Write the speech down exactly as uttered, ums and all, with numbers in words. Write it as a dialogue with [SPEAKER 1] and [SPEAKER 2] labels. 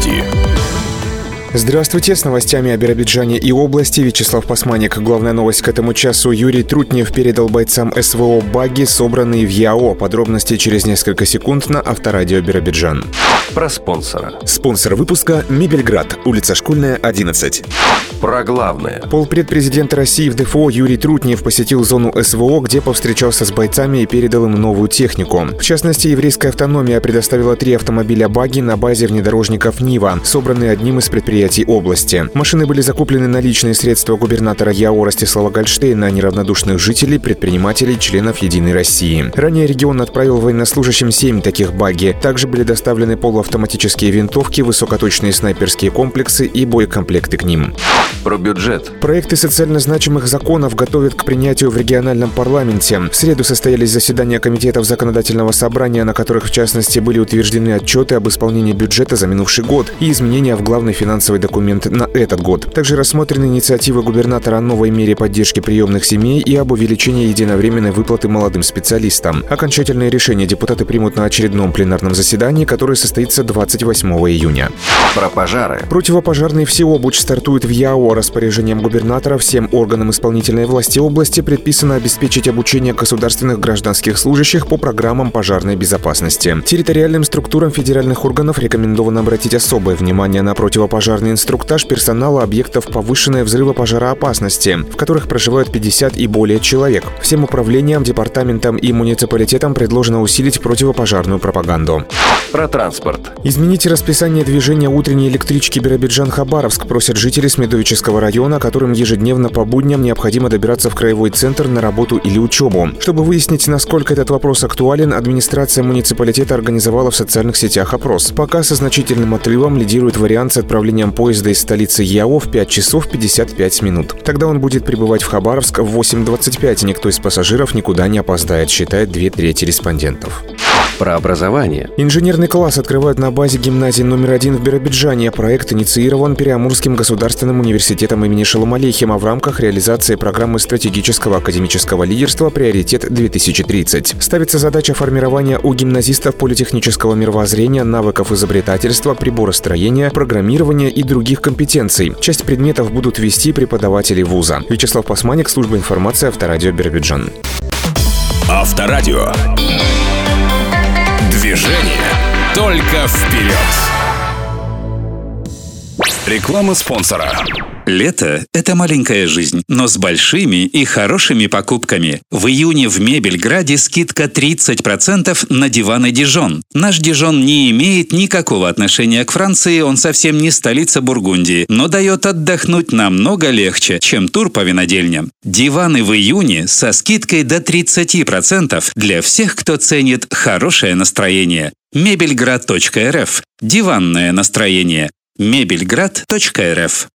[SPEAKER 1] Новости.
[SPEAKER 2] Здравствуйте, с новостями о Биробиджане и области. Вячеслав Посманик. Главная новость к этому часу. Юрий Трутнев передал бойцам СВО баги, собранные в ЯО. Подробности через несколько секунд на Авторадио Биробиджан.
[SPEAKER 1] Про спонсора.
[SPEAKER 2] Спонсор выпуска «Мебельград», улица Школьная, одиннадцать.
[SPEAKER 1] Про главное.
[SPEAKER 2] Полпред президента России в ДФО Юрий Трутнев посетил зону СВО, где повстречался с бойцами и передал им новую технику. В частности, еврейская автономия предоставила три автомобиля баги на базе внедорожников «Нива», собранные одним из предприятий области. Машины были закуплены на личные средства губернатора ЯО Ростислава Гольштейна, неравнодушных жителей, предпринимателей, членов «Единой России». Ранее регион отправил военнослужащим семь таких баги. Также были доставлены полуавтоматические винтовки, высокоточные снайперские комплексы и боекомплекты к ним.
[SPEAKER 1] Про бюджет.
[SPEAKER 2] Проекты социально значимых законов готовят к принятию в региональном парламенте. В среду состоялись заседания комитетов законодательного собрания, на которых, в частности, были утверждены отчеты об исполнении бюджета за минувший год и изменения в главный финансовый документ на этот год. Также рассмотрены инициативы губернатора о новой мере поддержки приемных семей и об увеличении единовременной выплаты молодым специалистам. Окончательное решение депутаты примут на очередном пленарном заседании, которое состоится двадцать восьмого июня.
[SPEAKER 1] Про пожары.
[SPEAKER 2] Противопожарный всеобуч стартует в ЯО. Распоряжением губернатора всем органам исполнительной власти области предписано обеспечить обучение государственных гражданских служащих по программам пожарной безопасности. Территориальным структурам федеральных органов рекомендовано обратить особое внимание на противопожарный инструктаж персонала объектов повышенной взрывопожароопасности, в которых проживают пятьдесят и более человек. Всем управлениям, департаментам и муниципалитетам предложено усилить противопожарную пропаганду.
[SPEAKER 1] Про транспорт.
[SPEAKER 2] Измените расписание движения утренней электрички Биробиджан-Хабаровск, просят жители Смедовического района, которым ежедневно по будням необходимо добираться в краевой центр на работу или учебу. Чтобы выяснить, насколько этот вопрос актуален, администрация муниципалитета организовала в социальных сетях опрос. Пока со значительным отрывом лидирует вариант с отправлением поезда из столицы ЯО в пять часов пятьдесят пять минут. Тогда он будет прибывать в Хабаровск в восемь двадцать пять. Никто из пассажиров никуда не опоздает, считает две трети респондентов.
[SPEAKER 1] Про образование.
[SPEAKER 2] Инженерный класс открывают на базе гимназии номер один в Биробиджане. Проект инициирован Переамурским государственным университетом имени Шолома Алейхима в рамках реализации программы стратегического академического лидерства «Приоритет-две тысячи тридцать». Ставится задача формирования у гимназистов политехнического мировоззрения, навыков изобретательства, приборостроения, программирования и других компетенций. Часть предметов будут вести преподаватели вуза. Вячеслав Посманик, служба информации, Авторадио Биробиджан.
[SPEAKER 1] Авторадио. Движение только вперед. Реклама спонсора.
[SPEAKER 3] Лето – это маленькая жизнь, но с большими и хорошими покупками. В июне в Мебельграде скидка тридцать процентов на диваны Дижон. Наш Дижон не имеет никакого отношения к Франции, он совсем не столица Бургундии, но дает отдохнуть намного легче, чем тур по винодельням. Диваны в июне со скидкой до тридцати процентов для всех, кто ценит хорошее настроение. мебельград точка эр эф. Диванное настроение. мебельград точка эр эф.